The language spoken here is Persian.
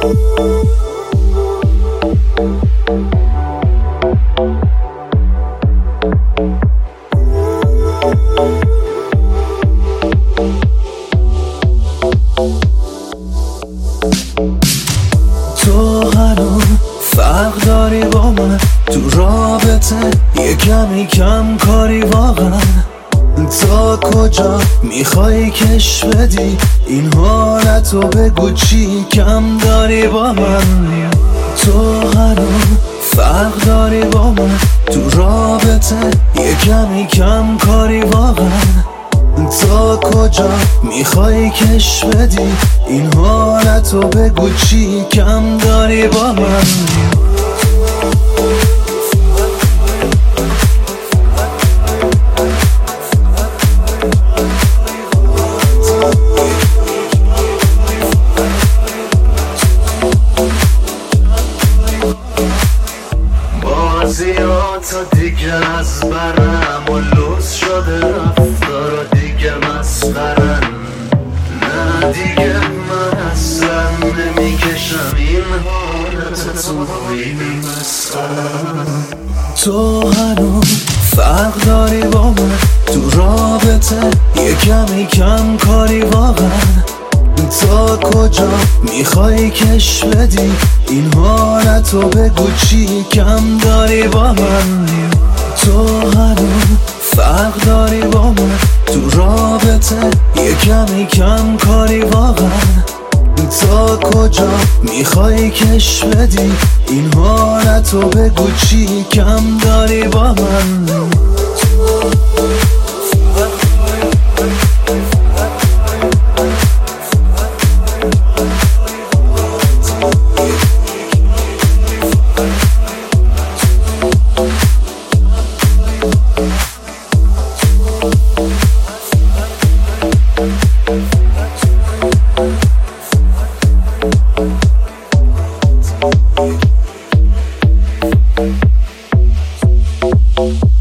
تو هنوز فرق داری با من تو رابطه، یه کمی کم کاری واقعا. تا کجا میخوای کش بدی این حالتو؟ بگو چی کم داری با من. تو هنوز فرق داری با من تو رابطه، یه کمی کم کاری واقعا. تا کجا میخوای کش بدی این حالتو؟ بگو چی کم داری با من. بازیاتا دیگه از برم و لوس شده، رفتارا دیگه مسخرن. نه دیگه من اصلا نمیکشم این حالت تو مسخرن. تو هنوز فرق داری با من تو رابطه، یه کمی کم کاری واقعا. تا کجا میخوای کش بدی این حالتو؟ بگو چی کم داری با من. تو هنوز فرق داری با من تو رابطه، یه کمی کم کاری واقعا. تا کجا میخوای کش بدی این حالتو؟ بگو چی کم داری با من. Thank you.